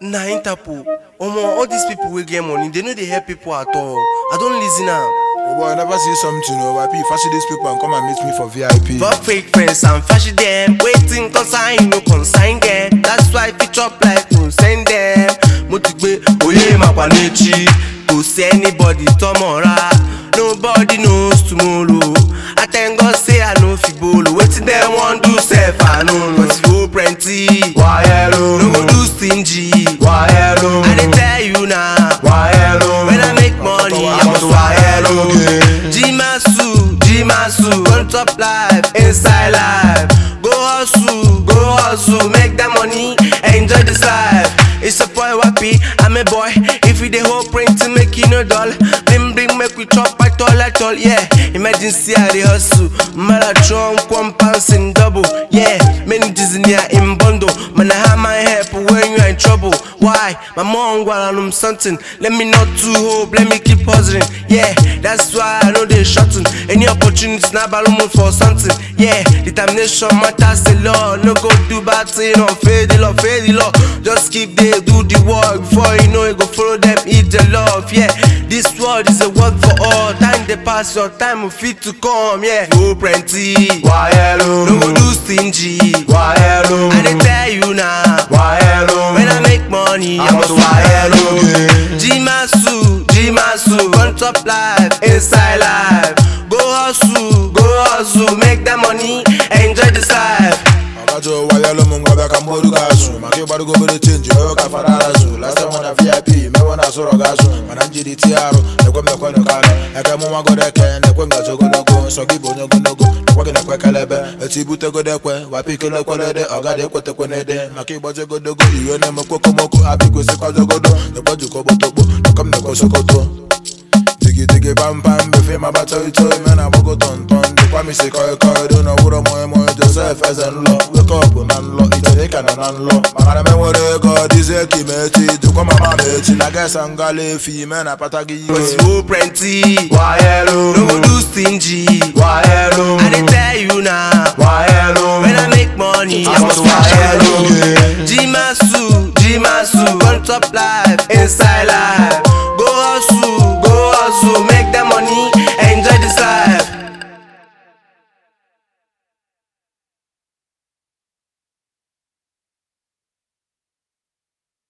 na Interpol. All these people will get money, they know they help people at all. I don't listen now. Oh boy, I never see something, YP. Fashion these people and come and meet me for VIP. For fake friends and fashion them, waiting consign, no consign them. That's why if you chop like no send them. Motigbe, oye mapanechi, go see anybody tomorrow. Nobody knows tomorrow. I thank God say I know fibolo. Waiting them want do self I know. But if you plenty, Why hello? no go do stingy. Why hello? I dey tell you now. Why hello? When I make money, I must why hello. Jimasu, on top life, inside life. Go hustle, make that money, enjoy this life. It's a boy wappy, I'm a boy. If you the whole print to make you no dull, bring make we chop at all, yeah. Emergency I the hustle, marathon, pants in double, yeah. Many Disney in bundle, man I have my help when you are in trouble. Why? My mom want something. Let me not too hope, let me keep hustling, yeah. That's why I know they shorten. Any opportunity now balloon for something, yeah. Determination matters the law. No go do bad thing or fail the law. Just keep there, do the work before you know it go follow them, eat the love, yeah. This world is a work for all. Time they pass, your time will fit to come, yeah. Go plenty, Why hello? no go do stingy. Why hello? I dey tell you now. Why hello? When I make money, I must why fly hello. hello? Jimasu, on top life, inside life. Go hustle, make that money, enjoy this life. Magajo why hello mungoba kambodu gasu. Make baru go bere change yo ka farara su. Last time on a VIP, me wanna soro gasu. Mananji di tiaro, ne kwa me kwa no kana. Eka mu mago de ken, ne kwa ngajo go no go. So gibo no go no go. Ne kwa ne kwa kelebe. Eti bute go de kwa, wapi kele kwa de, oga de kwa te kwa ne de. Make boje go do go, iyo ne moko komoko, abi ko se kwa go do. Ne kwa ju ko botobo, ne kwa me kwa sokoto. Digi bam bam, befe ma bato ito, man I go ton ton. The kwa mi se koi koi, don't know what mo Joseph as and law. Wake up on law, it's a can and law. Magana me wo de go, this e kimeti, the kwa mama meti. La guess I'm gale fi, man I patagi. But you plenty, Why hello? no go do stingy. Why hello? I dey tell you now. Why hello? When I make money, I must why fly hello. hello? Jimasu, on top life, inside life.